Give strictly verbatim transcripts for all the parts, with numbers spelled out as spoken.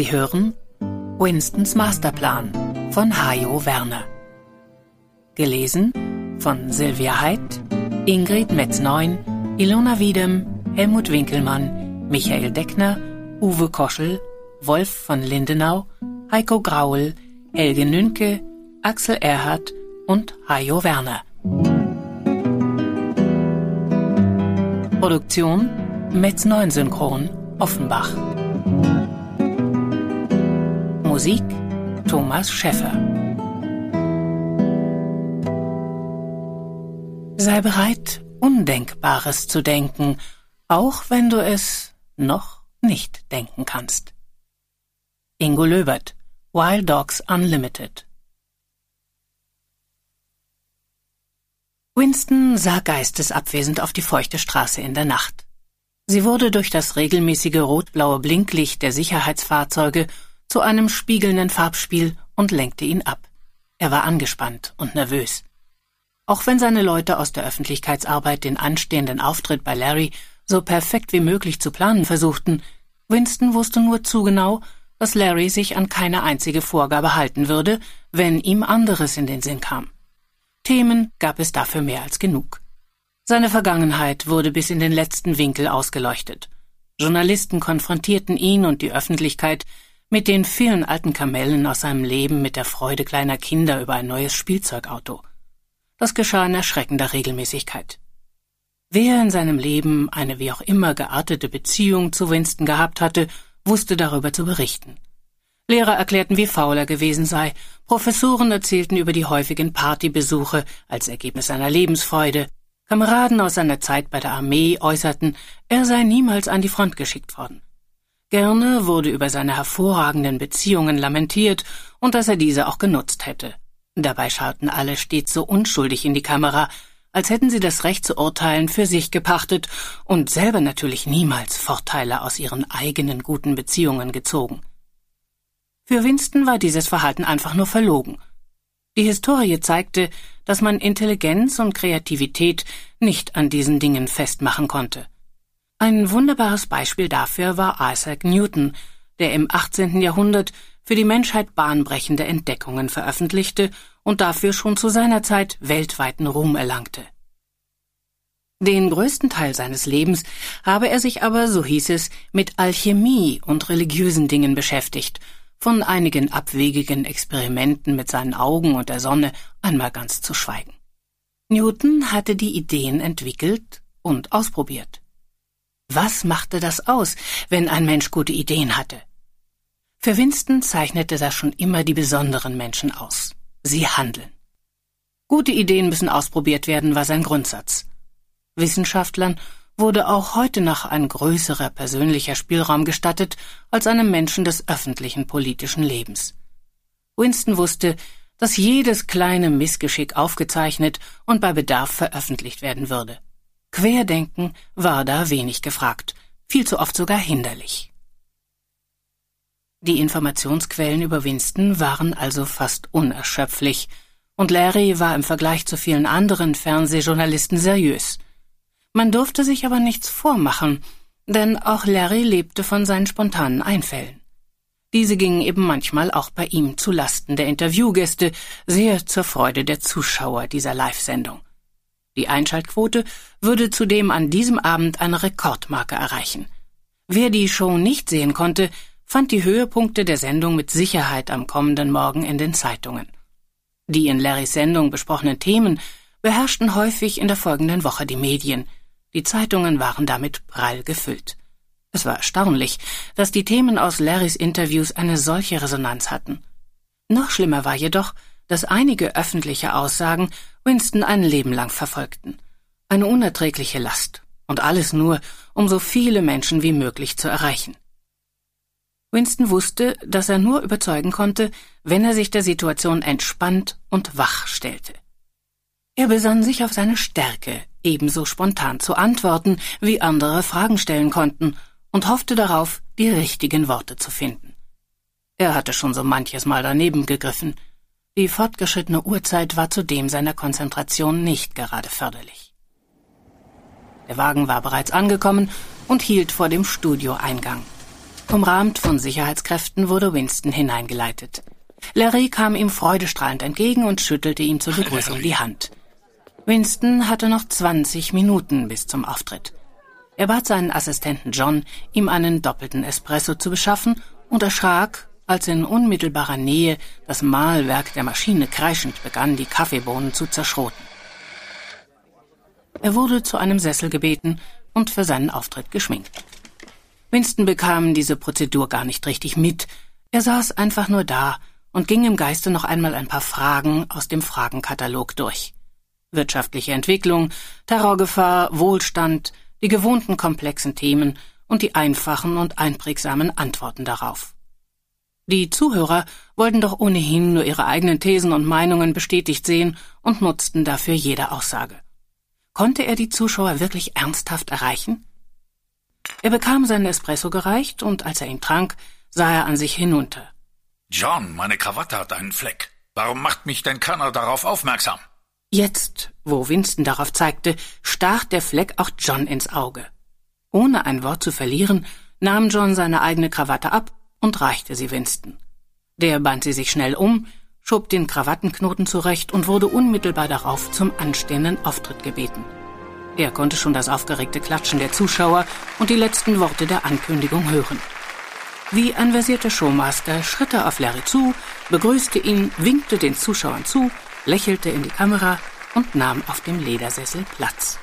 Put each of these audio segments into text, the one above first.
Sie hören Winstons Masterplan von Hajo Werner. Gelesen von Sylvia Heidt, Ingrid Metz-Neun, Ilona Wiedem, Helmut Winkelmann, Michael Deckner, Uwe Koschel, Wolf von Lindenau, Heiko Graul, Helge Nünke, Axel Erhardt und Hajo Werner. Produktion Metz-Neun Synchron, Offenbach. Musik Thomas Schäffer. Sei bereit, Undenkbares zu denken, auch wenn du es noch nicht denken kannst. Ingo Löbert, Wild Dogs Unlimited. Winston sah geistesabwesend auf die feuchte Straße in der Nacht. Sie wurde durch das regelmäßige rot-blaue Blinklicht der Sicherheitsfahrzeuge zu einem spiegelnden Farbspiel und lenkte ihn ab. Er war angespannt und nervös. Auch wenn seine Leute aus der Öffentlichkeitsarbeit den anstehenden Auftritt bei Larry so perfekt wie möglich zu planen versuchten, Winston wusste nur zu genau, dass Larry sich an keine einzige Vorgabe halten würde, wenn ihm anderes in den Sinn kam. Themen gab es dafür mehr als genug. Seine Vergangenheit wurde bis in den letzten Winkel ausgeleuchtet. Journalisten konfrontierten ihn und die Öffentlichkeit mit den vielen alten Kamellen aus seinem Leben mit der Freude kleiner Kinder über ein neues Spielzeugauto. Das geschah in erschreckender Regelmäßigkeit. Wer in seinem Leben eine wie auch immer geartete Beziehung zu Winston gehabt hatte, wusste darüber zu berichten. Lehrer erklärten, wie faul er gewesen sei, Professoren erzählten über die häufigen Partybesuche als Ergebnis seiner Lebensfreude, Kameraden aus seiner Zeit bei der Armee äußerten, er sei niemals an die Front geschickt worden. Gerne wurde über seine hervorragenden Beziehungen lamentiert und dass er diese auch genutzt hätte. Dabei schauten alle stets so unschuldig in die Kamera, als hätten sie das Recht zu urteilen für sich gepachtet und selber natürlich niemals Vorteile aus ihren eigenen guten Beziehungen gezogen. Für Winston war dieses Verhalten einfach nur verlogen. Die Historie zeigte, dass man Intelligenz und Kreativität nicht an diesen Dingen festmachen konnte. Ein wunderbares Beispiel dafür war Isaac Newton, der im achtzehnten Jahrhundert für die Menschheit bahnbrechende Entdeckungen veröffentlichte und dafür schon zu seiner Zeit weltweiten Ruhm erlangte. Den größten Teil seines Lebens habe er sich aber, so hieß es, mit Alchemie und religiösen Dingen beschäftigt, von einigen abwegigen Experimenten mit seinen Augen und der Sonne einmal ganz zu schweigen. Newton hatte die Ideen entwickelt und ausprobiert. Was machte das aus, wenn ein Mensch gute Ideen hatte? Für Winston zeichnete das schon immer die besonderen Menschen aus. Sie handeln. Gute Ideen müssen ausprobiert werden, war sein Grundsatz. Wissenschaftlern wurde auch heute noch ein größerer persönlicher Spielraum gestattet als einem Menschen des öffentlichen politischen Lebens. Winston wusste, dass jedes kleine Missgeschick aufgezeichnet und bei Bedarf veröffentlicht werden würde. Querdenken war da wenig gefragt, viel zu oft sogar hinderlich. Die Informationsquellen über Winston waren also fast unerschöpflich, und Larry war im Vergleich zu vielen anderen Fernsehjournalisten seriös. Man durfte sich aber nichts vormachen, denn auch Larry lebte von seinen spontanen Einfällen. Diese gingen eben manchmal auch bei ihm zu Lasten der Interviewgäste, sehr zur Freude der Zuschauer dieser Live-Sendung. Die Einschaltquote würde zudem an diesem Abend eine Rekordmarke erreichen. Wer die Show nicht sehen konnte, fand die Höhepunkte der Sendung mit Sicherheit am kommenden Morgen in den Zeitungen. Die in Larrys Sendung besprochenen Themen beherrschten häufig in der folgenden Woche die Medien. Die Zeitungen waren damit prall gefüllt. Es war erstaunlich, dass die Themen aus Larrys Interviews eine solche Resonanz hatten. Noch schlimmer war jedoch, dass einige öffentliche Aussagen Winston ein Leben lang verfolgten. Eine unerträgliche Last. Und alles nur, um so viele Menschen wie möglich zu erreichen. Winston wusste, dass er nur überzeugen konnte, wenn er sich der Situation entspannt und wach stellte. Er besann sich auf seine Stärke, ebenso spontan zu antworten, wie andere Fragen stellen konnten, und hoffte darauf, die richtigen Worte zu finden. Er hatte schon so manches Mal daneben gegriffen. Die fortgeschrittene Uhrzeit war zudem seiner Konzentration nicht gerade förderlich. Der Wagen war bereits angekommen und hielt vor dem Studioeingang. Umrahmt von Sicherheitskräften wurde Winston hineingeleitet. Larry kam ihm freudestrahlend entgegen und schüttelte ihm zur Begrüßung die Hand. Winston hatte noch zwanzig Minuten bis zum Auftritt. Er bat seinen Assistenten John, ihm einen doppelten Espresso zu beschaffen und erschrak, als in unmittelbarer Nähe das Mahlwerk der Maschine kreischend begann, die Kaffeebohnen zu zerschroten. Er wurde zu einem Sessel gebeten und für seinen Auftritt geschminkt. Winston bekam diese Prozedur gar nicht richtig mit. Er saß einfach nur da und ging im Geiste noch einmal ein paar Fragen aus dem Fragenkatalog durch. Wirtschaftliche Entwicklung, Terrorgefahr, Wohlstand, die gewohnten komplexen Themen und die einfachen und einprägsamen Antworten darauf. Die Zuhörer wollten doch ohnehin nur ihre eigenen Thesen und Meinungen bestätigt sehen und nutzten dafür jede Aussage. Konnte er die Zuschauer wirklich ernsthaft erreichen? Er bekam seinen Espresso gereicht und als er ihn trank, sah er an sich hinunter. John, meine Krawatte hat einen Fleck. Warum macht mich denn keiner darauf aufmerksam? Jetzt, wo Winston darauf zeigte, stach der Fleck auch John ins Auge. Ohne ein Wort zu verlieren, nahm John seine eigene Krawatte ab und reichte sie Winston. Der band sie sich schnell um, schob den Krawattenknoten zurecht und wurde unmittelbar darauf zum anstehenden Auftritt gebeten. Er konnte schon das aufgeregte Klatschen der Zuschauer und die letzten Worte der Ankündigung hören. Wie ein versierter Showmaster schritt er auf Larry zu, begrüßte ihn, winkte den Zuschauern zu, lächelte in die Kamera und nahm auf dem Ledersessel Platz.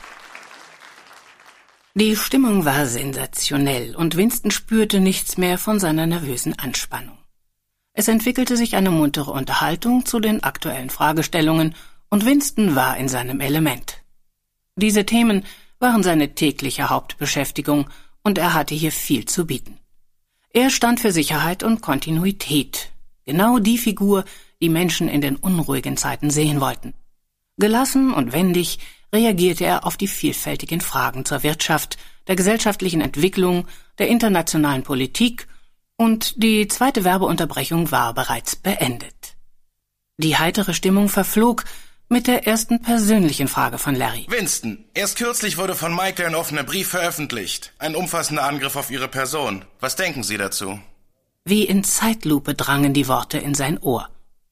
Die Stimmung war sensationell und Winston spürte nichts mehr von seiner nervösen Anspannung. Es entwickelte sich eine muntere Unterhaltung zu den aktuellen Fragestellungen und Winston war in seinem Element. Diese Themen waren seine tägliche Hauptbeschäftigung und er hatte hier viel zu bieten. Er stand für Sicherheit und Kontinuität, genau die Figur, die Menschen in den unruhigen Zeiten sehen wollten. Gelassen und wendig reagierte er auf die vielfältigen Fragen zur Wirtschaft, der gesellschaftlichen Entwicklung, der internationalen Politik und die zweite Werbeunterbrechung war bereits beendet. Die heitere Stimmung verflog mit der ersten persönlichen Frage von Larry. Winston, erst kürzlich wurde von Michael ein offener Brief veröffentlicht. Ein umfassender Angriff auf Ihre Person. Was denken Sie dazu? Wie in Zeitlupe drangen die Worte in sein Ohr.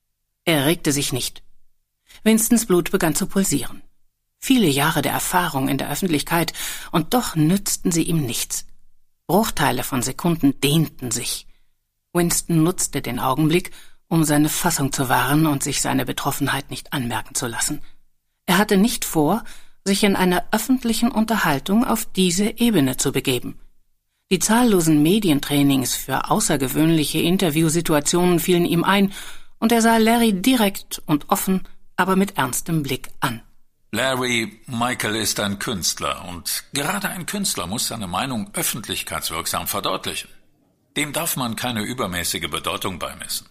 Er regte sich nicht. Winstons Blut begann zu pulsieren. Viele Jahre der Erfahrung in der Öffentlichkeit und doch nützten sie ihm nichts. Bruchteile von Sekunden dehnten sich. Winston nutzte den Augenblick, um seine Fassung zu wahren und sich seine Betroffenheit nicht anmerken zu lassen. Er hatte nicht vor, sich in einer öffentlichen Unterhaltung auf diese Ebene zu begeben. Die zahllosen Medientrainings für außergewöhnliche Interviewsituationen fielen ihm ein, und er sah Larry direkt und offen, aber mit ernstem Blick an. Larry, Michael ist ein Künstler, und gerade ein Künstler muss seine Meinung öffentlichkeitswirksam verdeutlichen. Dem darf man keine übermäßige Bedeutung beimessen.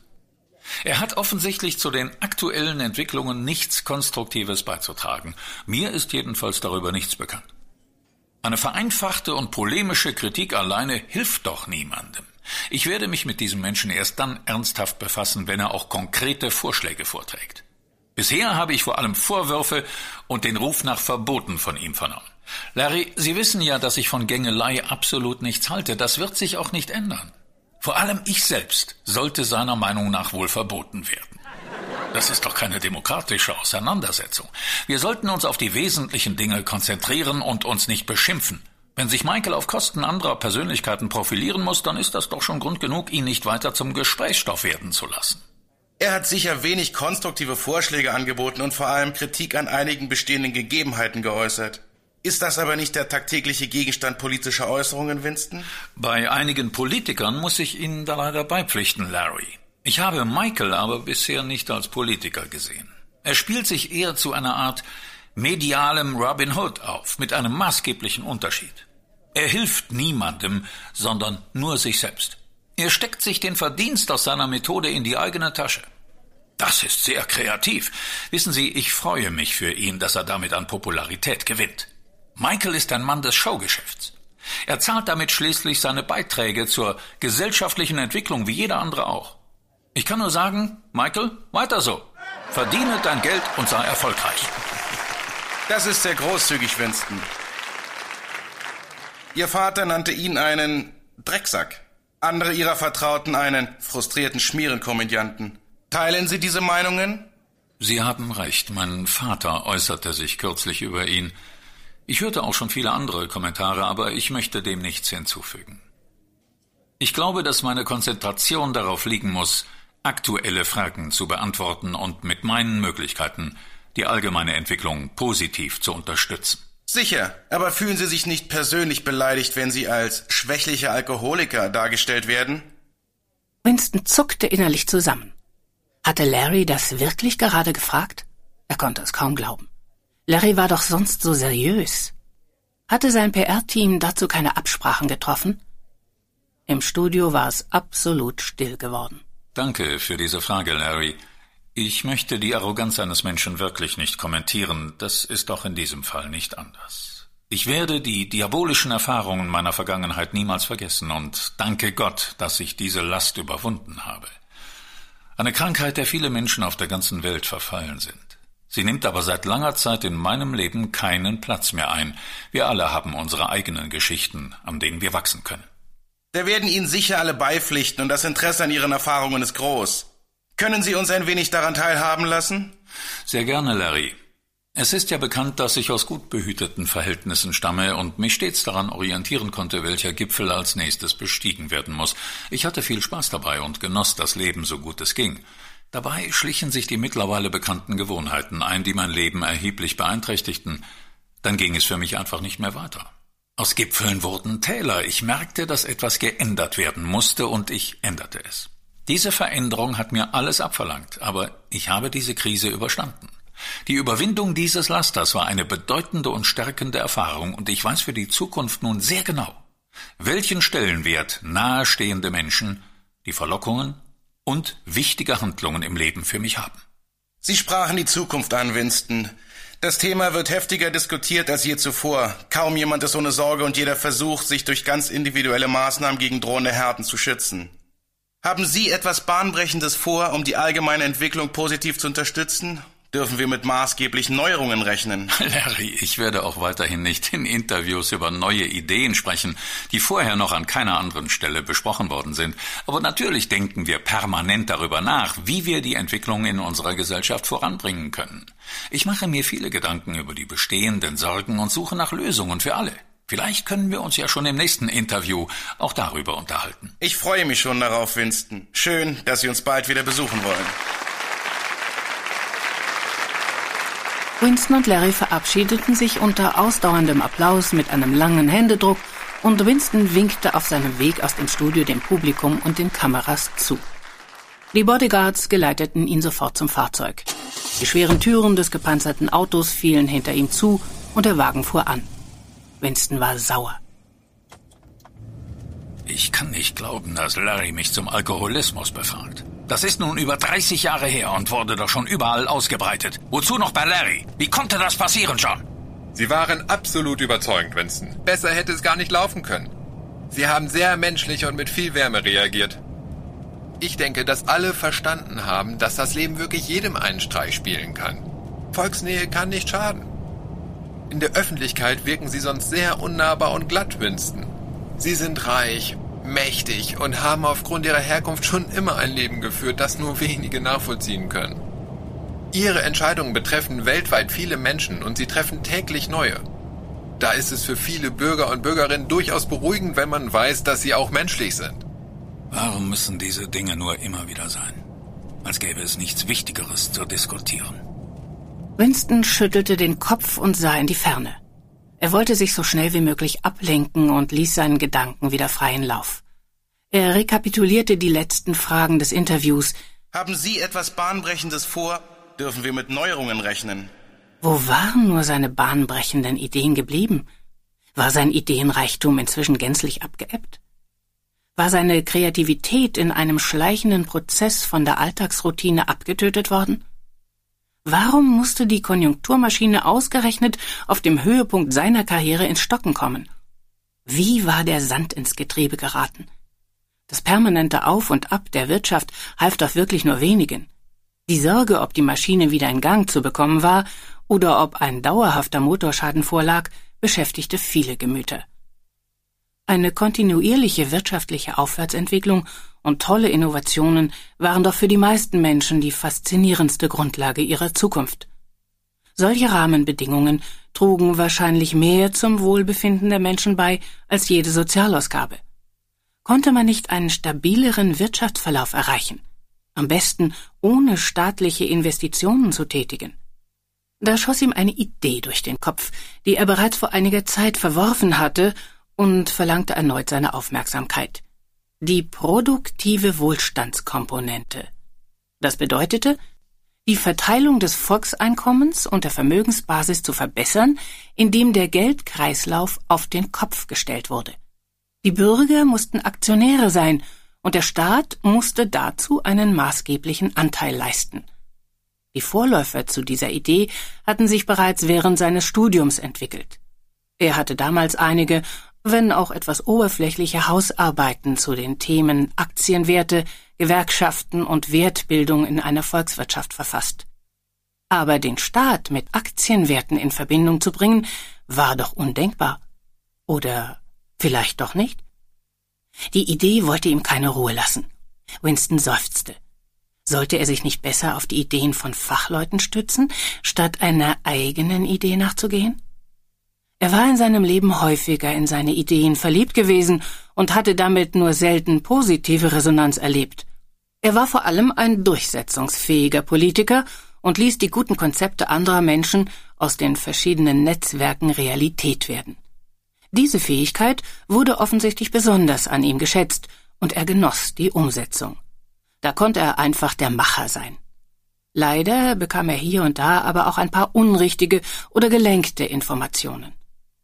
Er hat offensichtlich zu den aktuellen Entwicklungen nichts Konstruktives beizutragen. Mir ist jedenfalls darüber nichts bekannt. Eine vereinfachte und polemische Kritik alleine hilft doch niemandem. Ich werde mich mit diesem Menschen erst dann ernsthaft befassen, wenn er auch konkrete Vorschläge vorträgt. Bisher habe ich vor allem Vorwürfe und den Ruf nach Verboten von ihm vernommen. Larry, Sie wissen ja, dass ich von Gängelei absolut nichts halte. Das wird sich auch nicht ändern. Vor allem ich selbst sollte seiner Meinung nach wohl verboten werden. Das ist doch keine demokratische Auseinandersetzung. Wir sollten uns auf die wesentlichen Dinge konzentrieren und uns nicht beschimpfen. Wenn sich Michael auf Kosten anderer Persönlichkeiten profilieren muss, dann ist das doch schon Grund genug, ihn nicht weiter zum Gesprächsstoff werden zu lassen. Er hat sicher wenig konstruktive Vorschläge angeboten und vor allem Kritik an einigen bestehenden Gegebenheiten geäußert. Ist das aber nicht der tagtägliche Gegenstand politischer Äußerungen, Winston? Bei einigen Politikern muss ich Ihnen da leider beipflichten, Larry. Ich habe Michael aber bisher nicht als Politiker gesehen. Er spielt sich eher zu einer Art medialem Robin Hood auf, mit einem maßgeblichen Unterschied. Er hilft niemandem, sondern nur sich selbst. Er steckt sich den Verdienst aus seiner Methode in die eigene Tasche. Das ist sehr kreativ. Wissen Sie, ich freue mich für ihn, dass er damit an Popularität gewinnt. Michael ist ein Mann des Showgeschäfts. Er zahlt damit schließlich seine Beiträge zur gesellschaftlichen Entwicklung wie jeder andere auch. Ich kann nur sagen, Michael, weiter so. Verdiene dein Geld und sei erfolgreich. Das ist sehr großzügig, Winston. Ihr Vater nannte ihn einen Drecksack. Andere ihrer Vertrauten einen frustrierten Schmierenkomödianten. Teilen Sie diese Meinungen? Sie haben recht. Mein Vater äußerte sich kürzlich über ihn. Ich hörte auch schon viele andere Kommentare, aber ich möchte dem nichts hinzufügen. Ich glaube, dass meine Konzentration darauf liegen muss, aktuelle Fragen zu beantworten und mit meinen Möglichkeiten die allgemeine Entwicklung positiv zu unterstützen. Sicher, aber fühlen Sie sich nicht persönlich beleidigt, wenn Sie als schwächlicher Alkoholiker dargestellt werden? Winston zuckte innerlich zusammen. Hatte Larry das wirklich gerade gefragt? Er konnte es kaum glauben. Larry war doch sonst so seriös. Hatte sein P R-Team dazu keine Absprachen getroffen? Im Studio war es absolut still geworden. Danke für diese Frage, Larry. Ich möchte die Arroganz eines Menschen wirklich nicht kommentieren. Das ist doch in diesem Fall nicht anders. Ich werde die diabolischen Erfahrungen meiner Vergangenheit niemals vergessen und danke Gott, dass ich diese Last überwunden habe. Eine Krankheit, der viele Menschen auf der ganzen Welt verfallen sind. Sie nimmt aber seit langer Zeit in meinem Leben keinen Platz mehr ein. Wir alle haben unsere eigenen Geschichten, an denen wir wachsen können. Wir werden Ihnen sicher alle beipflichten und das Interesse an Ihren Erfahrungen ist groß. Können Sie uns ein wenig daran teilhaben lassen? Sehr gerne, Larry. Es ist ja bekannt, dass ich aus gut behüteten Verhältnissen stamme und mich stets daran orientieren konnte, welcher Gipfel als nächstes bestiegen werden muss. Ich hatte viel Spaß dabei und genoss das Leben so gut es ging. Dabei schlichen sich die mittlerweile bekannten Gewohnheiten ein, die mein Leben erheblich beeinträchtigten. Dann ging es für mich einfach nicht mehr weiter. Aus Gipfeln wurden Täler. Ich merkte, dass etwas geändert werden musste und ich änderte es. Diese Veränderung hat mir alles abverlangt, aber ich habe diese Krise überstanden. Die Überwindung dieses Lasters war eine bedeutende und stärkende Erfahrung und ich weiß für die Zukunft nun sehr genau, welchen Stellenwert nahestehende Menschen, die Verlockungen und wichtige Handlungen im Leben für mich haben. Sie sprachen die Zukunft an, Winston. Das Thema wird heftiger diskutiert als je zuvor. Kaum jemand ist ohne Sorge und jeder versucht, sich durch ganz individuelle Maßnahmen gegen drohende Härten zu schützen. Haben Sie etwas Bahnbrechendes vor, um die allgemeine Entwicklung positiv zu unterstützen? Dürfen wir mit maßgeblichen Neuerungen rechnen? Larry, ich werde auch weiterhin nicht in Interviews über neue Ideen sprechen, die vorher noch an keiner anderen Stelle besprochen worden sind. Aber natürlich denken wir permanent darüber nach, wie wir die Entwicklung in unserer Gesellschaft voranbringen können. Ich mache mir viele Gedanken über die bestehenden Sorgen und suche nach Lösungen für alle. Vielleicht können wir uns ja schon im nächsten Interview auch darüber unterhalten. Ich freue mich schon darauf, Winston. Schön, dass Sie uns bald wieder besuchen wollen. Winston und Larry verabschiedeten sich unter ausdauerndem Applaus mit einem langen Händedruck und Winston winkte auf seinem Weg aus dem Studio dem Publikum und den Kameras zu. Die Bodyguards geleiteten ihn sofort zum Fahrzeug. Die schweren Türen des gepanzerten Autos fielen hinter ihm zu und der Wagen fuhr an. Winston war sauer. Ich kann nicht glauben, dass Larry mich zum Alkoholismus befragt. Das ist nun über dreißig Jahre her und wurde doch schon überall ausgebreitet. Wozu noch bei Larry? Wie konnte das passieren, John? Sie waren absolut überzeugend, Winston. Besser hätte es gar nicht laufen können. Sie haben sehr menschlich und mit viel Wärme reagiert. Ich denke, dass alle verstanden haben, dass das Leben wirklich jedem einen Streich spielen kann. Volksnähe kann nicht schaden. In der Öffentlichkeit wirken Sie sonst sehr unnahbar und glatt, Winston. Sie sind reich, mächtig und haben aufgrund ihrer Herkunft schon immer ein Leben geführt, das nur wenige nachvollziehen können. Ihre Entscheidungen betreffen weltweit viele Menschen und sie treffen täglich neue. Da ist es für viele Bürger und Bürgerinnen durchaus beruhigend, wenn man weiß, dass sie auch menschlich sind. Warum müssen diese Dinge nur immer wieder sein? Als gäbe es nichts Wichtigeres zu diskutieren. Winston schüttelte den Kopf und sah in die Ferne. Er wollte sich so schnell wie möglich ablenken und ließ seinen Gedanken wieder freien Lauf. Er rekapitulierte die letzten Fragen des Interviews. Haben Sie etwas Bahnbrechendes vor? Dürfen wir mit Neuerungen rechnen? Wo waren nur seine bahnbrechenden Ideen geblieben? War sein Ideenreichtum inzwischen gänzlich abgeebbt? War seine Kreativität in einem schleichenden Prozess von der Alltagsroutine abgetötet worden? Warum musste die Konjunkturmaschine ausgerechnet auf dem Höhepunkt seiner Karriere ins Stocken kommen? Wie war der Sand ins Getriebe geraten? Das permanente Auf und Ab der Wirtschaft half doch wirklich nur wenigen. Die Sorge, ob die Maschine wieder in Gang zu bekommen war oder ob ein dauerhafter Motorschaden vorlag, beschäftigte viele Gemüter. Eine kontinuierliche wirtschaftliche Aufwärtsentwicklung und tolle Innovationen waren doch für die meisten Menschen die faszinierendste Grundlage ihrer Zukunft. Solche Rahmenbedingungen trugen wahrscheinlich mehr zum Wohlbefinden der Menschen bei als jede Sozialausgabe. Konnte man nicht einen stabileren Wirtschaftsverlauf erreichen, am besten ohne staatliche Investitionen zu tätigen? Da schoss ihm eine Idee durch den Kopf, die er bereits vor einiger Zeit verworfen hatte, und verlangte erneut seine Aufmerksamkeit. Die produktive Wohlstandskomponente. Das bedeutete, die Verteilung des Volkseinkommens und der Vermögensbasis zu verbessern, indem der Geldkreislauf auf den Kopf gestellt wurde. Die Bürger mussten Aktionäre sein, und der Staat musste dazu einen maßgeblichen Anteil leisten. Die Vorläufer zu dieser Idee hatten sich bereits während seines Studiums entwickelt. Er hatte damals einige, wenn auch etwas oberflächliche Hausarbeiten zu den Themen Aktienwerte, Gewerkschaften und Wertbildung in einer Volkswirtschaft verfasst. Aber den Staat mit Aktienwerten in Verbindung zu bringen, war doch undenkbar. Oder vielleicht doch nicht? Die Idee wollte ihm keine Ruhe lassen. Winston seufzte. Sollte er sich nicht besser auf die Ideen von Fachleuten stützen, statt einer eigenen Idee nachzugehen? Er war in seinem Leben häufiger in seine Ideen verliebt gewesen und hatte damit nur selten positive Resonanz erlebt. Er war vor allem ein durchsetzungsfähiger Politiker und ließ die guten Konzepte anderer Menschen aus den verschiedenen Netzwerken Realität werden. Diese Fähigkeit wurde offensichtlich besonders an ihm geschätzt, und er genoss die Umsetzung. Da konnte er einfach der Macher sein. Leider bekam er hier und da aber auch ein paar unrichtige oder gelenkte Informationen.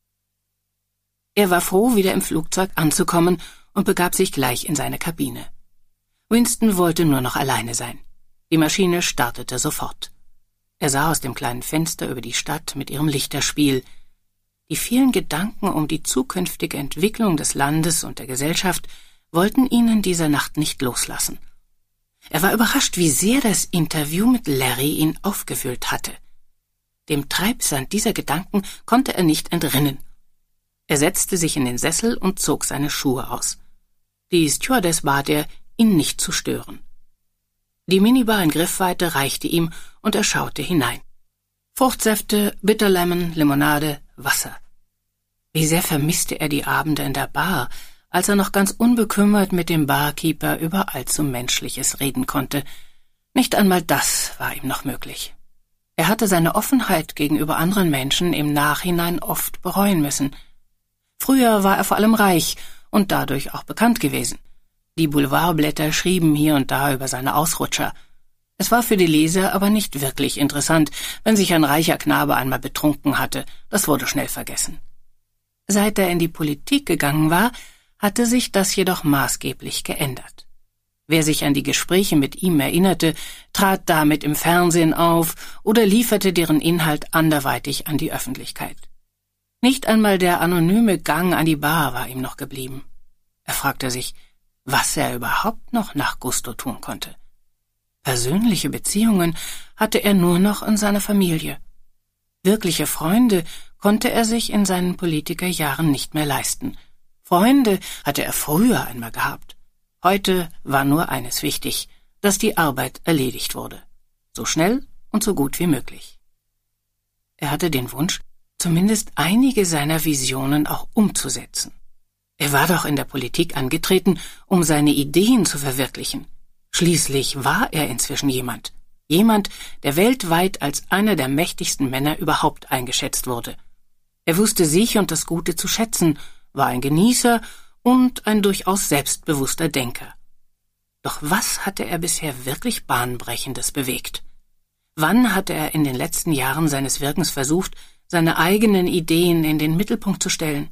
Er war froh, wieder im Flugzeug anzukommen, und begab sich gleich in seine Kabine. Winston wollte nur noch alleine sein. Die Maschine startete sofort. Er sah aus dem kleinen Fenster über die Stadt mit ihrem Lichterspiel. Die vielen Gedanken um die zukünftige Entwicklung des Landes und der Gesellschaft wollten ihn in dieser Nacht nicht loslassen. Er war überrascht, wie sehr das Interview mit Larry ihn aufgewühlt hatte. Dem Treibsand dieser Gedanken konnte er nicht entrinnen. Er setzte sich in den Sessel und zog seine Schuhe aus. Die Stewardess bat er, ihn nicht zu stören. Die Minibar in Griffweite reichte ihm, und er schaute hinein. Fruchtsäfte, Bitterlemon, Limonade, Wasser. Wie sehr vermisste er die Abende in der Bar, als er noch ganz unbekümmert mit dem Barkeeper über allzu Menschliches reden konnte. Nicht einmal das war ihm noch möglich. Er hatte seine Offenheit gegenüber anderen Menschen im Nachhinein oft bereuen müssen. Früher war er vor allem reich und dadurch auch bekannt gewesen. Die Boulevardblätter schrieben hier und da über seine Ausrutscher. Es war für die Leser aber nicht wirklich interessant, wenn sich ein reicher Knabe einmal betrunken hatte. Das wurde schnell vergessen. Seit er in die Politik gegangen war, hatte sich das jedoch maßgeblich geändert. Wer sich an die Gespräche mit ihm erinnerte, trat damit im Fernsehen auf oder lieferte deren Inhalt anderweitig an die Öffentlichkeit. Nicht einmal der anonyme Gang an die Bar war ihm noch geblieben. Er fragte sich, was er überhaupt noch nach Gusto tun konnte. Persönliche Beziehungen hatte er nur noch in seiner Familie. Wirkliche Freunde konnte er sich in seinen Politikerjahren nicht mehr leisten. Freunde hatte er früher einmal gehabt. Heute war nur eines wichtig, dass die Arbeit erledigt wurde. So schnell und so gut wie möglich. Er hatte den Wunsch, zumindest einige seiner Visionen auch umzusetzen. Er war doch in der Politik angetreten, um seine Ideen zu verwirklichen. Schließlich war er inzwischen jemand. Jemand, der weltweit als einer der mächtigsten Männer überhaupt eingeschätzt wurde. Er wusste sich und das Gute zu schätzen, war ein Genießer und ein durchaus selbstbewusster Denker. Doch was hatte er bisher wirklich Bahnbrechendes bewegt? Wann hatte er in den letzten Jahren seines Wirkens versucht, seine eigenen Ideen in den Mittelpunkt zu stellen?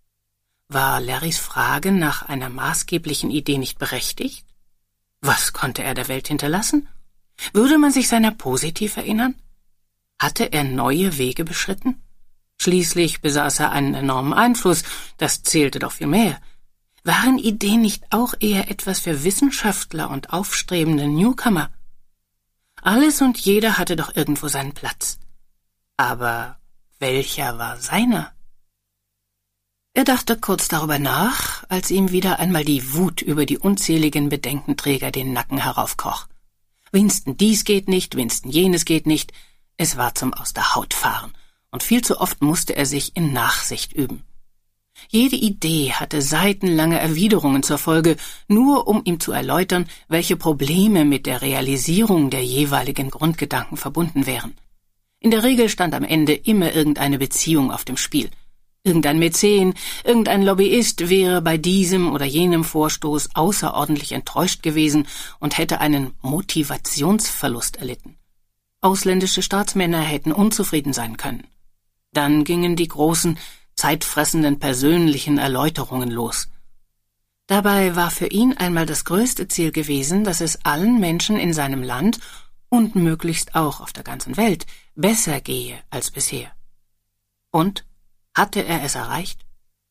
War Larrys Frage nach einer maßgeblichen Idee nicht berechtigt? Was konnte er der Welt hinterlassen? Würde man sich seiner positiv erinnern? Hatte er neue Wege beschritten? Schließlich besaß er einen enormen Einfluss, das zählte doch viel mehr. Waren Ideen nicht auch eher etwas für Wissenschaftler und aufstrebende Newcomer? Alles und jeder hatte doch irgendwo seinen Platz. Aber welcher war seiner? Er dachte kurz darüber nach, als ihm wieder einmal die Wut über die unzähligen Bedenkenträger den Nacken heraufkroch. Winston dies geht nicht, Winston jenes geht nicht. Es war zum aus der Haut fahren, und viel zu oft musste er sich in Nachsicht üben. Jede Idee hatte seitenlange Erwiderungen zur Folge, nur um ihm zu erläutern, welche Probleme mit der Realisierung der jeweiligen Grundgedanken verbunden wären. In der Regel stand am Ende immer irgendeine Beziehung auf dem Spiel. Irgendein Mäzen, irgendein Lobbyist wäre bei diesem oder jenem Vorstoß außerordentlich enttäuscht gewesen und hätte einen Motivationsverlust erlitten. Ausländische Staatsmänner hätten unzufrieden sein können. Dann gingen die großen, zeitfressenden persönlichen Erläuterungen los. Dabei war für ihn einmal das größte Ziel gewesen, dass es allen Menschen in seinem Land und möglichst auch auf der ganzen Welt besser gehe als bisher. Und? Hatte er es erreicht?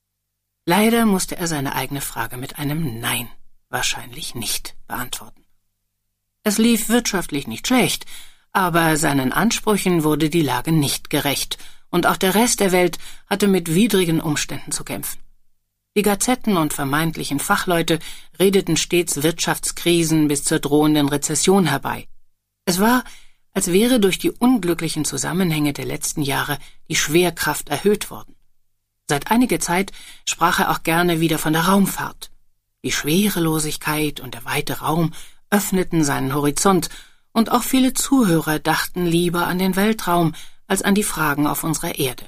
Leider musste er seine eigene Frage mit einem Nein, wahrscheinlich nicht, beantworten. Es lief wirtschaftlich nicht schlecht, aber seinen Ansprüchen wurde die Lage nicht gerecht, und auch der Rest der Welt hatte mit widrigen Umständen zu kämpfen. Die Gazetten und vermeintlichen Fachleute redeten stets Wirtschaftskrisen bis zur drohenden Rezession herbei. Es war, als wäre durch die unglücklichen Zusammenhänge der letzten Jahre die Schwerkraft erhöht worden. Seit einiger Zeit sprach er auch gerne wieder von der Raumfahrt. Die Schwerelosigkeit und der weite Raum öffneten seinen Horizont, und auch viele Zuhörer dachten lieber an den Weltraum als an die Fragen auf unserer Erde.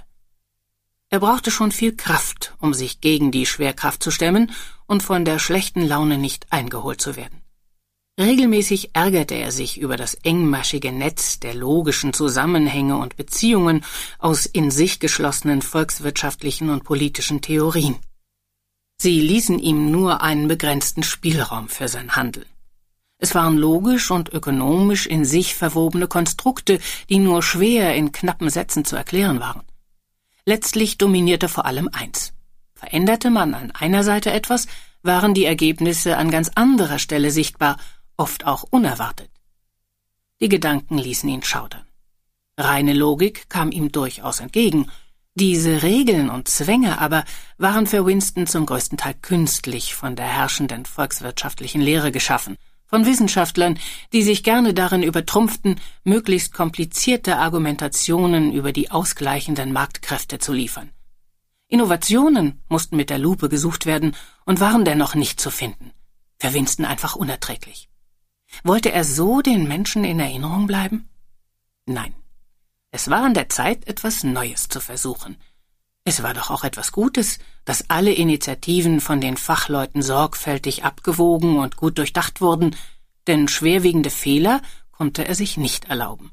Er brauchte schon viel Kraft, um sich gegen die Schwerkraft zu stemmen und von der schlechten Laune nicht eingeholt zu werden. Regelmäßig ärgerte er sich über das engmaschige Netz der logischen Zusammenhänge und Beziehungen aus in sich geschlossenen volkswirtschaftlichen und politischen Theorien. Sie ließen ihm nur einen begrenzten Spielraum für sein Handeln. Es waren logisch und ökonomisch in sich verwobene Konstrukte, die nur schwer in knappen Sätzen zu erklären waren. Letztlich dominierte vor allem eins. Veränderte man an einer Seite etwas, waren die Ergebnisse an ganz anderer Stelle sichtbar, oft auch unerwartet. Die Gedanken ließen ihn schaudern. Reine Logik kam ihm durchaus entgegen. Diese Regeln und Zwänge aber waren für Winston zum größten Teil künstlich von der herrschenden volkswirtschaftlichen Lehre geschaffen, von Wissenschaftlern, die sich gerne darin übertrumpften, möglichst komplizierte Argumentationen über die ausgleichenden Marktkräfte zu liefern. Innovationen mussten mit der Lupe gesucht werden und waren dennoch nicht zu finden. Für Winston einfach unerträglich. Wollte er so den Menschen in Erinnerung bleiben? Nein. Es war an der Zeit, etwas Neues zu versuchen. Es war doch auch etwas Gutes, dass alle Initiativen von den Fachleuten sorgfältig abgewogen und gut durchdacht wurden, denn schwerwiegende Fehler konnte er sich nicht erlauben.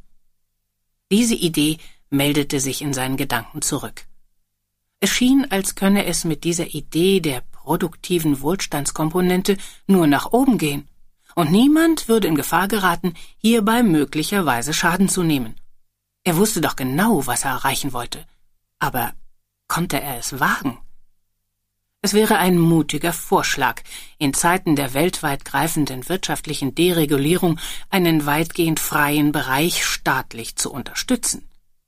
Diese Idee meldete sich in seinen Gedanken zurück. Es schien, als könne es mit dieser Idee der produktiven Wohlstandskomponente nur nach oben gehen, und niemand würde in Gefahr geraten, hierbei möglicherweise Schaden zu nehmen. Er wusste doch genau, was er erreichen wollte, aber konnte er es wagen? Es wäre ein mutiger Vorschlag, in Zeiten der weltweit greifenden wirtschaftlichen Deregulierung einen weitgehend freien Bereich staatlich zu unterstützen.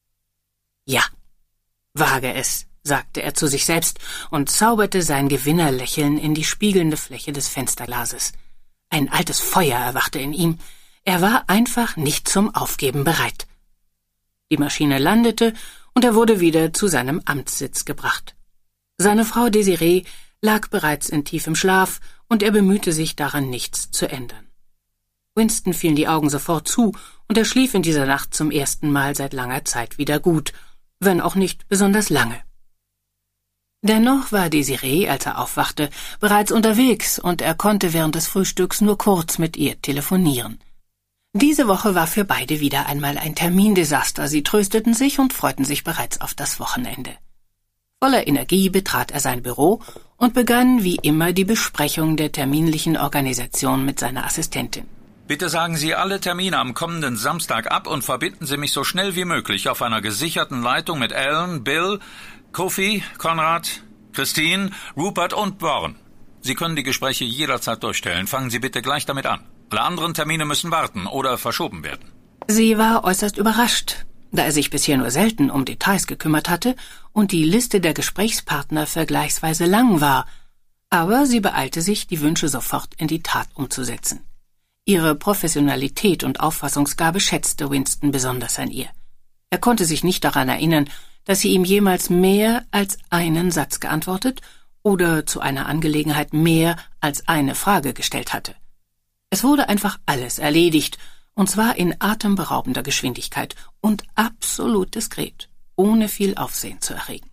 Ja, wage es, sagte er zu sich selbst und zauberte sein Gewinnerlächeln in die spiegelnde Fläche des Fensterglases. Ein altes Feuer erwachte in ihm. Er war einfach nicht zum Aufgeben bereit. Die Maschine landete und er wurde wieder zu seinem Amtssitz gebracht. Seine Frau Desiree lag bereits in tiefem Schlaf und er bemühte sich daran, nichts zu ändern. Winston fielen die Augen sofort zu und er schlief in dieser Nacht zum ersten Mal seit langer Zeit wieder gut, wenn auch nicht besonders lange. Dennoch war Desiree, als er aufwachte, bereits unterwegs und er konnte während des Frühstücks nur kurz mit ihr telefonieren. Diese Woche war für beide wieder einmal ein Termindesaster. Sie trösteten sich und freuten sich bereits auf das Wochenende. Voller Energie betrat er sein Büro und begann wie immer die Besprechung der terminlichen Organisation mit seiner Assistentin. Bitte sagen Sie alle Termine am kommenden Samstag ab und verbinden Sie mich so schnell wie möglich auf einer gesicherten Leitung mit Alan, Bill, Kofi, Konrad, Christine, Rupert und Warren. Sie können die Gespräche jederzeit durchstellen. Fangen Sie bitte gleich damit an. Alle anderen Termine müssen warten oder verschoben werden. Sie war äußerst überrascht. Da er sich bisher nur selten um Details gekümmert hatte und die Liste der Gesprächspartner vergleichsweise lang war, aber sie beeilte sich, die Wünsche sofort in die Tat umzusetzen. Ihre Professionalität und Auffassungsgabe schätzte Winston besonders an ihr. Er konnte sich nicht daran erinnern, dass sie ihm jemals mehr als einen Satz geantwortet oder zu einer Angelegenheit mehr als eine Frage gestellt hatte. Es wurde einfach alles erledigt, und zwar in atemberaubender Geschwindigkeit und absolut diskret, ohne viel Aufsehen zu erregen.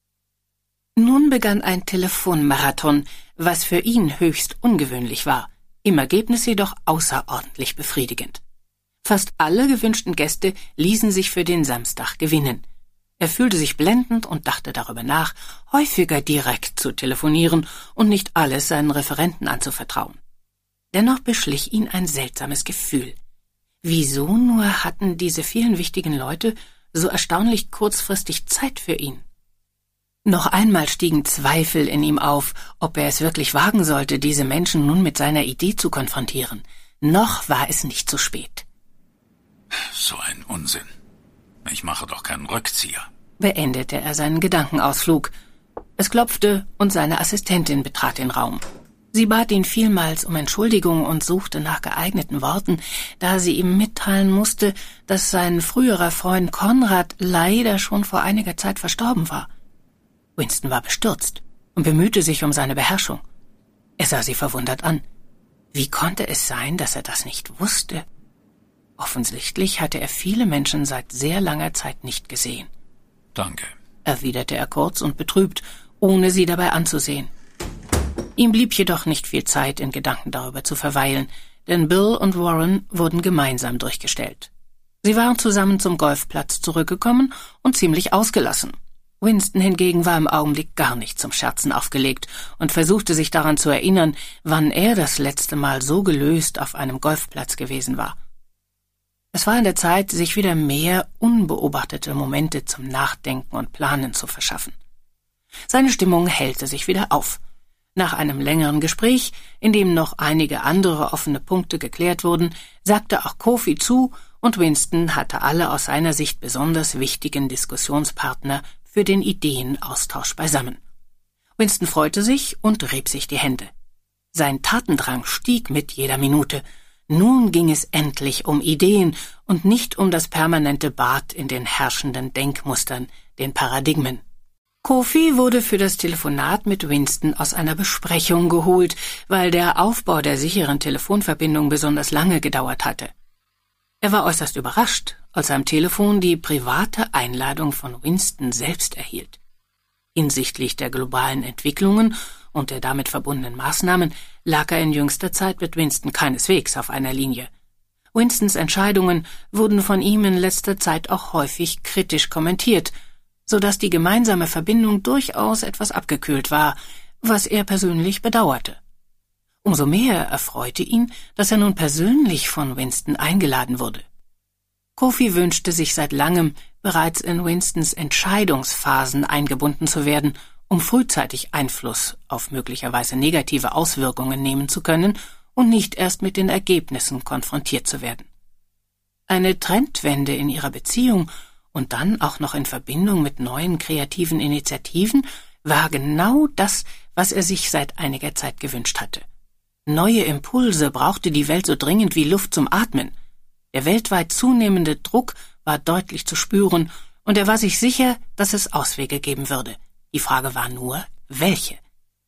Nun begann ein Telefonmarathon, was für ihn höchst ungewöhnlich war, im Ergebnis jedoch außerordentlich befriedigend. Fast alle gewünschten Gäste ließen sich für den Samstag gewinnen. Er fühlte sich blendend und dachte darüber nach, häufiger direkt zu telefonieren und nicht alles seinen Referenten anzuvertrauen. Dennoch beschlich ihn ein seltsames Gefühl. Wieso nur hatten diese vielen wichtigen Leute so erstaunlich kurzfristig Zeit für ihn? Noch einmal stiegen Zweifel in ihm auf, ob er es wirklich wagen sollte, diese Menschen nun mit seiner Idee zu konfrontieren. Noch war es nicht zu spät. So ein Unsinn. Ich mache doch keinen Rückzieher, beendete er seinen Gedankenausflug. Es klopfte und seine Assistentin betrat den Raum. Sie bat ihn vielmals um Entschuldigung und suchte nach geeigneten Worten, da sie ihm mitteilen musste, dass sein früherer Freund Konrad leider schon vor einiger Zeit verstorben war. Winston war bestürzt und bemühte sich um seine Beherrschung. Er sah sie verwundert an. Wie konnte es sein, dass er das nicht wusste? Offensichtlich hatte er viele Menschen seit sehr langer Zeit nicht gesehen. Danke, erwiderte er kurz und betrübt, ohne sie dabei anzusehen. Ihm blieb jedoch nicht viel Zeit, in Gedanken darüber zu verweilen, denn Bill und Warren wurden gemeinsam durchgestellt. Sie waren zusammen zum Golfplatz zurückgekommen und ziemlich ausgelassen. Winston hingegen war im Augenblick gar nicht zum Scherzen aufgelegt und versuchte sich daran zu erinnern, wann er das letzte Mal so gelöst auf einem Golfplatz gewesen war. Es war an der Zeit, sich wieder mehr unbeobachtete Momente zum Nachdenken und Planen zu verschaffen. Seine Stimmung hellte sich wieder auf. Nach einem längeren Gespräch, in dem noch einige andere offene Punkte geklärt wurden, sagte auch Kofi zu und Winston hatte alle aus seiner Sicht besonders wichtigen Diskussionspartner für den Ideenaustausch beisammen. Winston freute sich und rieb sich die Hände. Sein Tatendrang stieg mit jeder Minute. Nun ging es endlich um Ideen und nicht um das permanente Bad in den herrschenden Denkmustern, den Paradigmen. Kofi wurde für das Telefonat mit Winston aus einer Besprechung geholt, weil der Aufbau der sicheren Telefonverbindung besonders lange gedauert hatte. Er war äußerst überrascht, als er am Telefon die private Einladung von Winston selbst erhielt. Hinsichtlich der globalen Entwicklungen und der damit verbundenen Maßnahmen lag er in jüngster Zeit mit Winston keineswegs auf einer Linie. Winstons Entscheidungen wurden von ihm in letzter Zeit auch häufig kritisch kommentiert, so dass die gemeinsame Verbindung durchaus etwas abgekühlt war, was er persönlich bedauerte. Umso mehr erfreute ihn, dass er nun persönlich von Winston eingeladen wurde. Kofi wünschte sich seit langem, bereits in Winstons Entscheidungsphasen eingebunden zu werden, um frühzeitig Einfluss auf möglicherweise negative Auswirkungen nehmen zu können und nicht erst mit den Ergebnissen konfrontiert zu werden. Eine Trendwende in ihrer Beziehung und dann auch noch in Verbindung mit neuen kreativen Initiativen war genau das, was er sich seit einiger Zeit gewünscht hatte. Neue Impulse brauchte die Welt so dringend wie Luft zum Atmen. Der weltweit zunehmende Druck war deutlich zu spüren, und er war sich sicher, dass es Auswege geben würde. Die Frage war nur, welche?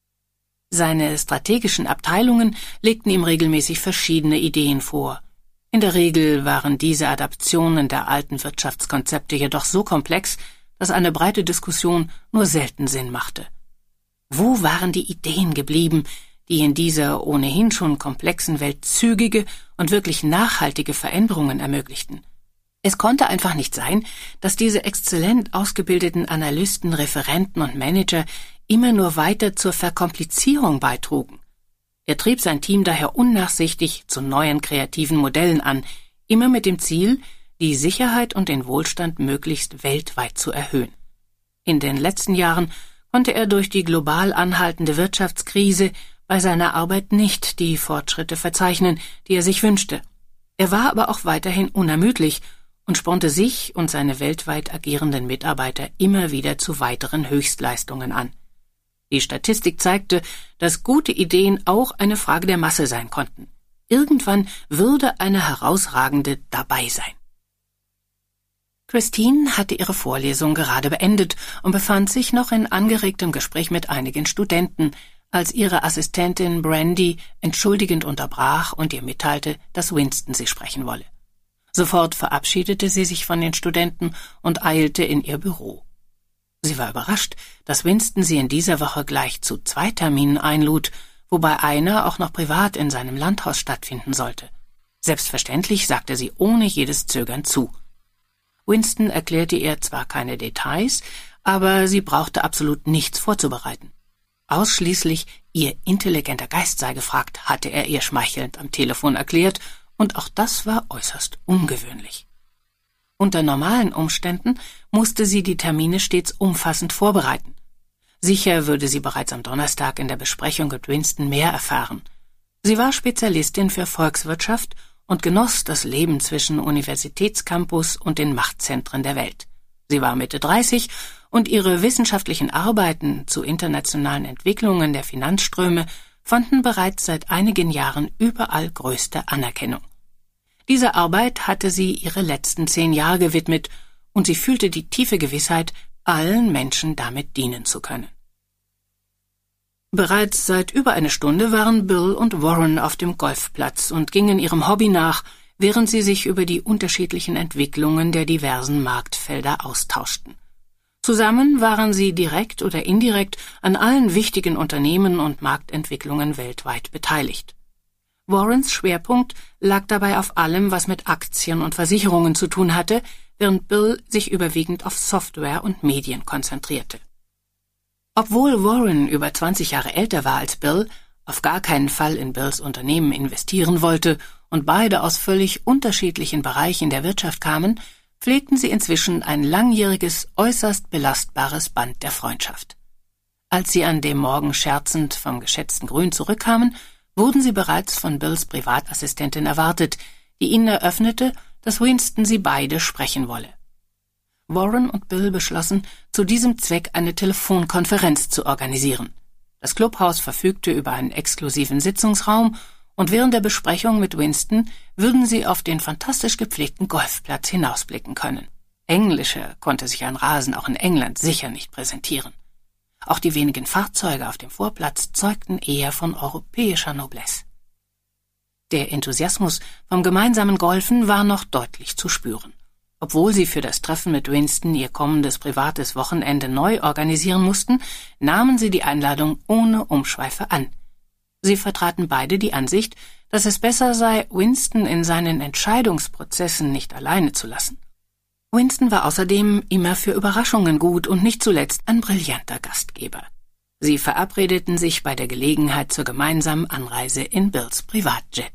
Seine strategischen Abteilungen legten ihm regelmäßig verschiedene Ideen vor. In der Regel waren diese Adaptionen der alten Wirtschaftskonzepte jedoch so komplex, dass eine breite Diskussion nur selten Sinn machte. Wo waren die Ideen geblieben, die in dieser ohnehin schon komplexen Welt zügige und wirklich nachhaltige Veränderungen ermöglichten? Es konnte einfach nicht sein, dass diese exzellent ausgebildeten Analysten, Referenten und Manager immer nur weiter zur Verkomplizierung beitrugen. Er trieb sein Team daher unnachsichtig zu neuen kreativen Modellen an, immer mit dem Ziel, die Sicherheit und den Wohlstand möglichst weltweit zu erhöhen. In den letzten Jahren konnte er durch die global anhaltende Wirtschaftskrise bei seiner Arbeit nicht die Fortschritte verzeichnen, die er sich wünschte. Er war aber auch weiterhin unermüdlich und spornte sich und seine weltweit agierenden Mitarbeiter immer wieder zu weiteren Höchstleistungen an. Die Statistik zeigte, dass gute Ideen auch eine Frage der Masse sein konnten. Irgendwann würde eine herausragende dabei sein. Christine hatte ihre Vorlesung gerade beendet und befand sich noch in angeregtem Gespräch mit einigen Studenten, als ihre Assistentin Brandy entschuldigend unterbrach und ihr mitteilte, dass Winston sie sprechen wolle. Sofort verabschiedete sie sich von den Studenten und eilte in ihr Büro. Sie war überrascht, dass Winston sie in dieser Woche gleich zu zwei Terminen einlud, wobei einer auch noch privat in seinem Landhaus stattfinden sollte. Selbstverständlich sagte sie ohne jedes Zögern zu. Winston erklärte ihr zwar keine Details, aber sie brauchte absolut nichts vorzubereiten. Ausschließlich ihr intelligenter Geist sei gefragt, hatte er ihr schmeichelnd am Telefon erklärt, und auch das war äußerst ungewöhnlich. Unter normalen Umständen musste sie die Termine stets umfassend vorbereiten. Sicher würde sie bereits am Donnerstag in der Besprechung mit Winston mehr erfahren. Sie war Spezialistin für Volkswirtschaft und genoss das Leben zwischen Universitätscampus und den Machtzentren der Welt. Sie war Mitte dreißig und ihre wissenschaftlichen Arbeiten zu internationalen Entwicklungen der Finanzströme fanden bereits seit einigen Jahren überall größte Anerkennung. Dieser Arbeit hatte sie ihre letzten zehn Jahre gewidmet und sie fühlte die tiefe Gewissheit, allen Menschen damit dienen zu können. Bereits seit über einer Stunde waren Bill und Warren auf dem Golfplatz und gingen ihrem Hobby nach, während sie sich über die unterschiedlichen Entwicklungen der diversen Marktfelder austauschten. Zusammen waren sie direkt oder indirekt an allen wichtigen Unternehmen und Marktentwicklungen weltweit beteiligt. Warrens Schwerpunkt lag dabei auf allem, was mit Aktien und Versicherungen zu tun hatte, während Bill sich überwiegend auf Software und Medien konzentrierte. Obwohl Warren über zwanzig Jahre älter war als Bill, auf gar keinen Fall in Bills Unternehmen investieren wollte und beide aus völlig unterschiedlichen Bereichen der Wirtschaft kamen, pflegten sie inzwischen ein langjähriges, äußerst belastbares Band der Freundschaft. Als sie an dem Morgen scherzend vom geschätzten Grün zurückkamen, wurden sie bereits von Bills Privatassistentin erwartet, die ihnen eröffnete, dass Winston sie beide sprechen wolle. Warren und Bill beschlossen, zu diesem Zweck eine Telefonkonferenz zu organisieren. Das Clubhaus verfügte über einen exklusiven Sitzungsraum und während der Besprechung mit Winston würden sie auf den fantastisch gepflegten Golfplatz hinausblicken können. Englischer konnte sich ein Rasen auch in England sicher nicht präsentieren. Auch die wenigen Fahrzeuge auf dem Vorplatz zeugten eher von europäischer Noblesse. Der Enthusiasmus vom gemeinsamen Golfen war noch deutlich zu spüren. Obwohl sie für das Treffen mit Winston ihr kommendes privates Wochenende neu organisieren mussten, nahmen sie die Einladung ohne Umschweife an. Sie vertraten beide die Ansicht, dass es besser sei, Winston in seinen Entscheidungsprozessen nicht alleine zu lassen. Winston war außerdem immer für Überraschungen gut und nicht zuletzt ein brillanter Gastgeber. Sie verabredeten sich bei der Gelegenheit zur gemeinsamen Anreise in Bills Privatjet.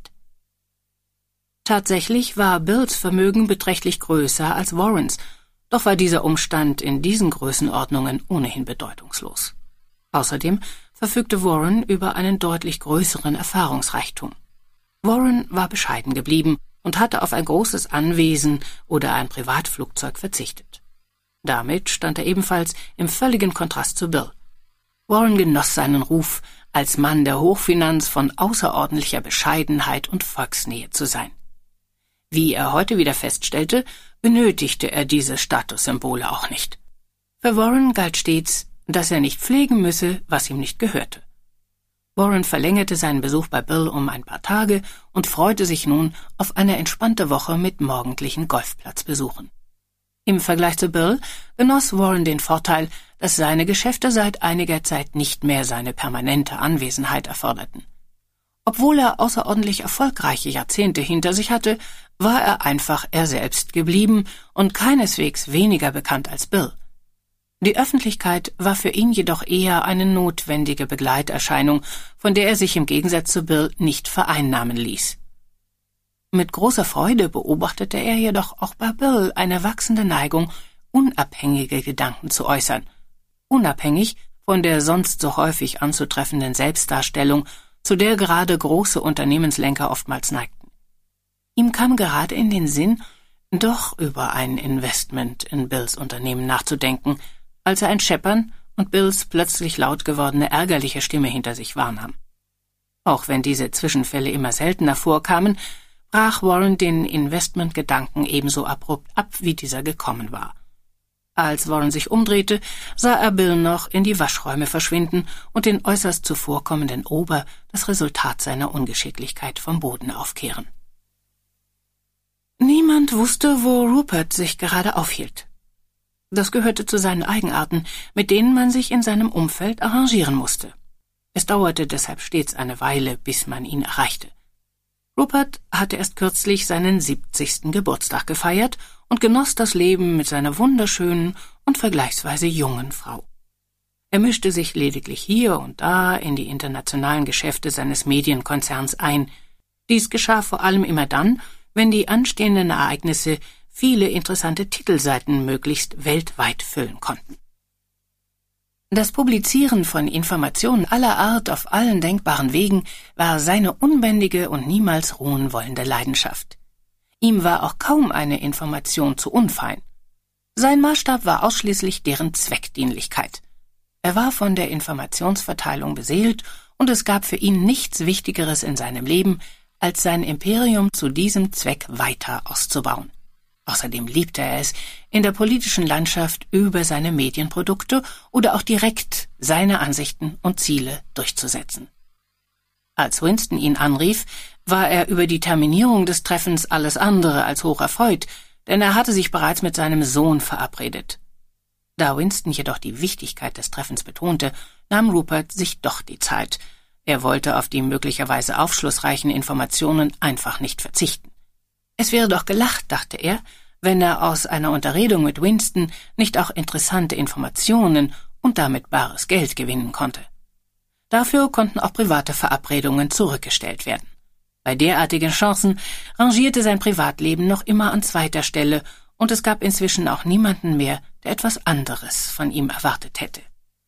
Tatsächlich war Bills Vermögen beträchtlich größer als Warrens, doch war dieser Umstand in diesen Größenordnungen ohnehin bedeutungslos. Außerdem verfügte Warren über einen deutlich größeren Erfahrungsreichtum. Warren war bescheiden geblieben und hatte auf ein großes Anwesen oder ein Privatflugzeug verzichtet. Damit stand er ebenfalls im völligen Kontrast zu Bill. Warren genoss seinen Ruf, als Mann der Hochfinanz von außerordentlicher Bescheidenheit und Volksnähe zu sein. Wie er heute wieder feststellte, benötigte er diese Statussymbole auch nicht. Für Warren galt stets, dass er nicht pflegen müsse, was ihm nicht gehörte. Warren verlängerte seinen Besuch bei Bill um ein paar Tage und freute sich nun auf eine entspannte Woche mit morgendlichen Golfplatzbesuchen. Im Vergleich zu Bill genoss Warren den Vorteil, dass seine Geschäfte seit einiger Zeit nicht mehr seine permanente Anwesenheit erforderten. Obwohl er außerordentlich erfolgreiche Jahrzehnte hinter sich hatte, war er einfach er selbst geblieben und keineswegs weniger bekannt als Bill. Die Öffentlichkeit war für ihn jedoch eher eine notwendige Begleiterscheinung, von der er sich im Gegensatz zu Bill nicht vereinnahmen ließ. Mit großer Freude beobachtete er jedoch auch bei Bill eine wachsende Neigung, unabhängige Gedanken zu äußern, unabhängig von der sonst so häufig anzutreffenden Selbstdarstellung, zu der gerade große Unternehmenslenker oftmals neigten. Ihm kam gerade in den Sinn, doch über ein Investment in Bills Unternehmen nachzudenken, als er ein Scheppern und Bills plötzlich laut gewordene ärgerliche Stimme hinter sich wahrnahm. Auch wenn diese Zwischenfälle immer seltener vorkamen, brach Warren den Investmentgedanken ebenso abrupt ab, wie dieser gekommen war. Als Warren sich umdrehte, sah er Bill noch in die Waschräume verschwinden und den äußerst zuvorkommenden Ober das Resultat seiner Ungeschicklichkeit vom Boden aufkehren. Niemand wusste, wo Rupert sich gerade aufhielt. Das gehörte zu seinen Eigenarten, mit denen man sich in seinem Umfeld arrangieren musste. Es dauerte deshalb stets eine Weile, bis man ihn erreichte. Rupert hatte erst kürzlich seinen siebzigsten Geburtstag gefeiert und genoss das Leben mit seiner wunderschönen und vergleichsweise jungen Frau. Er mischte sich lediglich hier und da in die internationalen Geschäfte seines Medienkonzerns ein. Dies geschah vor allem immer dann, wenn die anstehenden Ereignisse viele interessante Titelseiten möglichst weltweit füllen konnten. Das Publizieren von Informationen aller Art auf allen denkbaren Wegen war seine unbändige und niemals ruhen wollende Leidenschaft. Ihm war auch kaum eine Information zu unfein. Sein Maßstab war ausschließlich deren Zweckdienlichkeit. Er war von der Informationsverteilung beseelt und es gab für ihn nichts Wichtigeres in seinem Leben, als sein Imperium zu diesem Zweck weiter auszubauen. Außerdem liebte er es, in der politischen Landschaft über seine Medienprodukte oder auch direkt seine Ansichten und Ziele durchzusetzen. Als Winston ihn anrief, war er über die Terminierung des Treffens alles andere als hoch erfreut, denn er hatte sich bereits mit seinem Sohn verabredet. Da Winston jedoch die Wichtigkeit des Treffens betonte, nahm Rupert sich doch die Zeit. Er wollte auf die möglicherweise aufschlussreichen Informationen einfach nicht verzichten. Es wäre doch gelacht, dachte er, wenn er aus einer Unterredung mit Winston nicht auch interessante Informationen und damit bares Geld gewinnen konnte. Dafür konnten auch private Verabredungen zurückgestellt werden. Bei derartigen Chancen rangierte sein Privatleben noch immer an zweiter Stelle und es gab inzwischen auch niemanden mehr, der etwas anderes von ihm erwartet hätte.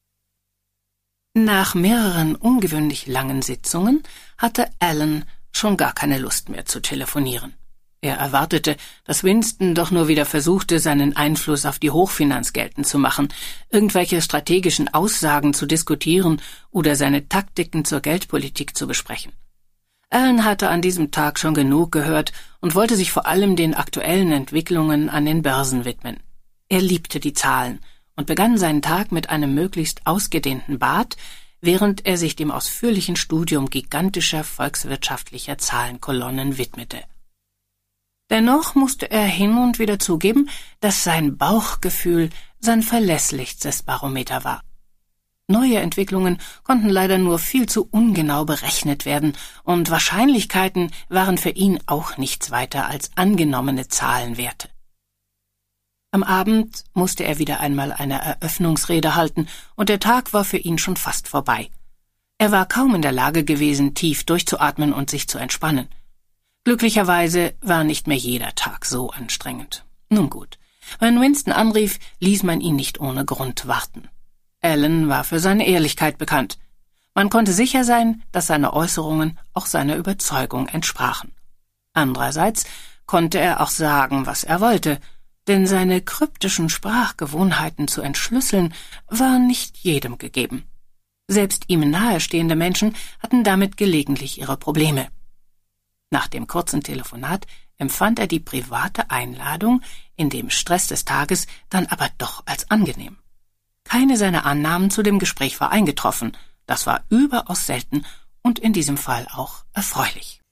Nach mehreren ungewöhnlich langen Sitzungen hatte Alan schon gar keine Lust mehr zu telefonieren. Er erwartete, dass Winston doch nur wieder versuchte, seinen Einfluss auf die Hochfinanz geltend zu machen, irgendwelche strategischen Aussagen zu diskutieren oder seine Taktiken zur Geldpolitik zu besprechen. Alan hatte an diesem Tag schon genug gehört und wollte sich vor allem den aktuellen Entwicklungen an den Börsen widmen. Er liebte die Zahlen und begann seinen Tag mit einem möglichst ausgedehnten Bad, während er sich dem ausführlichen Studium gigantischer volkswirtschaftlicher Zahlenkolonnen widmete. Dennoch musste er hin und wieder zugeben, dass sein Bauchgefühl sein verlässlichstes Barometer war. Neue Entwicklungen konnten leider nur viel zu ungenau berechnet werden, und Wahrscheinlichkeiten waren für ihn auch nichts weiter als angenommene Zahlenwerte. Am Abend musste er wieder einmal eine Eröffnungsrede halten, und der Tag war für ihn schon fast vorbei. Er war kaum in der Lage gewesen, tief durchzuatmen und sich zu entspannen. Glücklicherweise war nicht mehr jeder Tag so anstrengend. Nun gut, wenn Winston anrief, ließ man ihn nicht ohne Grund warten. Alan war für seine Ehrlichkeit bekannt. Man konnte sicher sein, dass seine Äußerungen auch seiner Überzeugung entsprachen. Andererseits konnte er auch sagen, was er wollte, denn seine kryptischen Sprachgewohnheiten zu entschlüsseln, war nicht jedem gegeben. Selbst ihm nahestehende Menschen hatten damit gelegentlich ihre Probleme. Nach dem kurzen Telefonat empfand er die private Einladung in dem Stress des Tages dann aber doch als angenehm. Keine seiner Annahmen zu dem Gespräch war eingetroffen, das war überaus selten und in diesem Fall auch erfreulich.